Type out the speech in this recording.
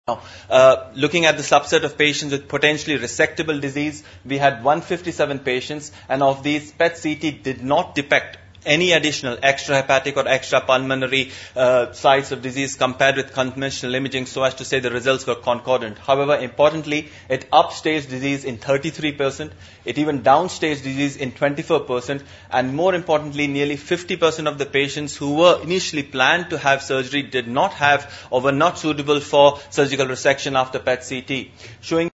Now, looking at the subset of patients with potentially resectable disease, we had 157 patients, and of these, PET-CT did not depict any additional extrahepatic or extrapulmonary sites of disease compared with conventional imaging, so as to say the results were concordant. However, importantly, it upstaged disease in 33%, it even downstage disease in 24%, and more importantly, nearly 50% of the patients who were initially planned to have surgery did not have or were not suitable for surgical resection after PET-CT, showing